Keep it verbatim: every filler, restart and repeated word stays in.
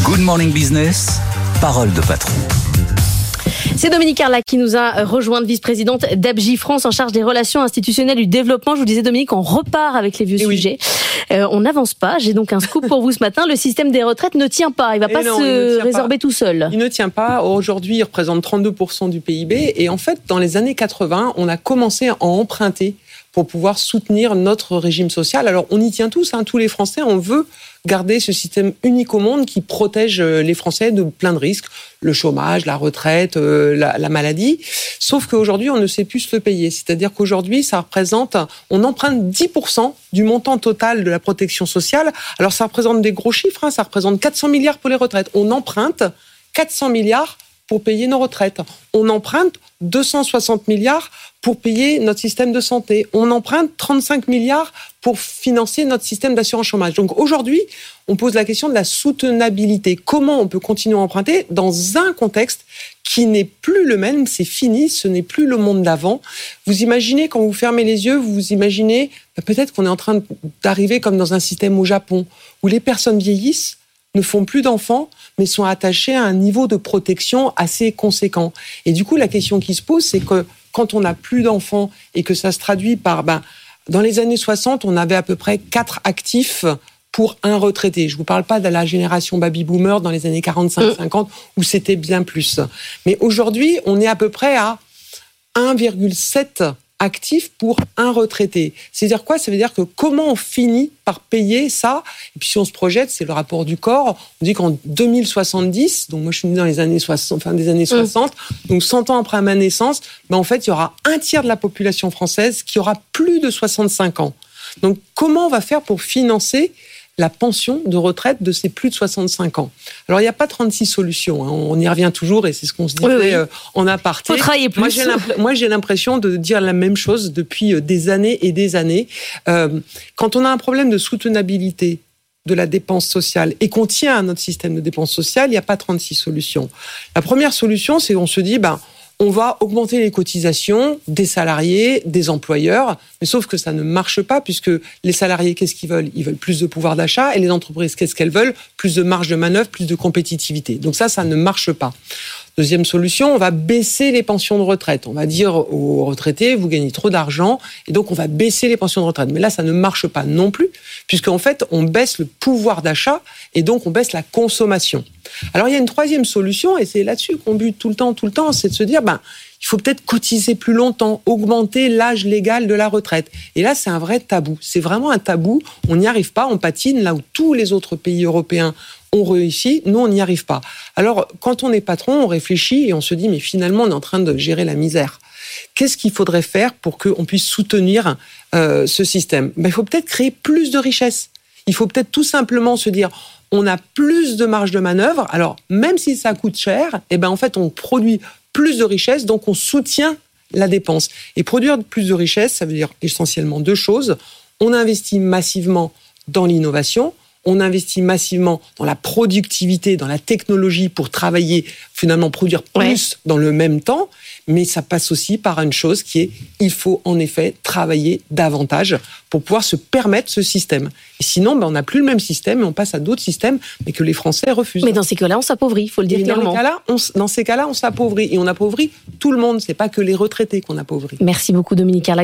Good Morning Business, parole de patron. C'est Dominique Carla qui nous a rejointe, vice-présidente d'A B J France en charge des relations institutionnelles et du développement. Je vous disais, Dominique, on repart avec les vieux et sujets. Oui. Euh, on n'avance pas. J'ai donc un scoop pour vous ce matin. Le système des retraites ne tient pas. Il ne va et pas non, se résorber pas. tout seul. Il ne tient pas. Aujourd'hui, il représente trente-deux pour cent du P I B. Et en fait, dans les années quatre-vingts, on a commencé à emprunter pour pouvoir soutenir notre régime social. Alors, on y tient tous, hein, tous les Français. On veut garder ce système unique au monde qui protège les Français de plein de risques, le chômage, la retraite, euh, la, la maladie. Sauf qu'aujourd'hui, on ne sait plus se le payer. C'est-à-dire qu'aujourd'hui, ça représente, on emprunte dix pour cent du montant total de la protection sociale. Alors, ça représente des gros chiffres, hein, ça représente quatre cents milliards pour les retraites. On emprunte quatre cents milliards pour payer nos retraites. On emprunte deux cent soixante milliards pour payer notre système de santé. On emprunte trente-cinq milliards pour financer notre système d'assurance chômage. Donc aujourd'hui, on pose la question de la soutenabilité. Comment on peut continuer à emprunter dans un contexte qui n'est plus le même, c'est fini, ce n'est plus le monde d'avant. Vous imaginez, quand vous fermez les yeux, vous vous imaginez, bah peut-être qu'on est en train d'arriver comme dans un système au Japon, où les personnes vieillissent, ne font plus d'enfants, mais sont attachés à un niveau de protection assez conséquent. Et du coup, la question qui se pose, c'est que quand on n'a plus d'enfants et que ça se traduit par... Ben, dans les années soixante, on avait à peu près quatre actifs pour un retraité. Je ne vous parle pas de la génération baby-boomer dans les années quarante-cinq cinquante, où c'était bien plus. Mais aujourd'hui, on est à peu près à un virgule sept actifs pour un retraité. C'est-à-dire quoi ? Ça veut dire que comment on finit par payer ça ? Et puis si on se projette, c'est le rapport du corps. On dit qu'en deux mille soixante-dix, donc moi je suis née dans les années soixante, fin des années soixante, mmh. donc cent ans après ma naissance, ben en fait il y aura un tiers de la population française qui aura plus de soixante-cinq ans. Donc comment on va faire pour financer la pension de retraite de ces plus de soixante-cinq ans. Alors, il n'y a pas trente-six solutions. Hein. On y revient toujours et c'est ce qu'on se disait oui, oui. Euh, en aparté. Faut travailler plus. Moi j'ai, moi, j'ai l'impression de dire la même chose depuis des années et des années. Euh, quand on a un problème de soutenabilité de la dépense sociale et qu'on tient à notre système de dépense sociale, il n'y a pas trente-six solutions. La première solution, c'est qu'on se dit... ben, on va augmenter les cotisations des salariés, des employeurs, mais sauf que ça ne marche pas puisque les salariés, qu'est-ce qu'ils veulent ? Ils veulent plus de pouvoir d'achat et les entreprises, qu'est-ce qu'elles veulent ? Plus de marge de manœuvre, plus de compétitivité. Donc ça, ça ne marche pas. Deuxième solution, on va baisser les pensions de retraite. On va dire aux retraités, vous gagnez trop d'argent et donc on va baisser les pensions de retraite. Mais là, ça ne marche pas non plus puisqu'en fait, on baisse le pouvoir d'achat et donc on baisse la consommation. Alors, il y a une troisième solution et c'est là-dessus qu'on bute tout le temps, tout le temps, c'est de se dire, ben, il faut peut-être cotiser plus longtemps, augmenter l'âge légal de la retraite. Et là, c'est un vrai tabou. C'est vraiment un tabou. On n'y arrive pas, on patine là où tous les autres pays européens ont réussi. Nous, on n'y arrive pas. Alors, quand on est patron, on réfléchit et on se dit, mais finalement, on est en train de gérer la misère. Qu'est-ce qu'il faudrait faire pour qu'on puisse soutenir euh, ce système ? Ben, il faut peut-être créer plus de richesses. Il faut peut-être tout simplement se dire... on a plus de marge de manœuvre. Alors, même si ça coûte cher, eh ben, en fait, on produit plus de richesses, donc on soutient la dépense. Et produire plus de richesses, ça veut dire essentiellement deux choses. On investit massivement dans l'innovation, on investit massivement dans la productivité, dans la technologie pour travailler, finalement produire plus ouais. dans le même temps, mais ça passe aussi par une chose qui est, il faut en effet travailler davantage pour pouvoir se permettre ce système. Et sinon, ben, on n'a plus le même système et on passe à d'autres systèmes, mais que les Français refusent. Mais dans ces cas-là, on s'appauvrit, il faut le dire clairement. Dans, les cas-là, on, dans ces cas-là, on s'appauvrit. Et on appauvrit tout le monde, c'est pas que les retraités qu'on appauvrit. Merci beaucoup Dominique Carla.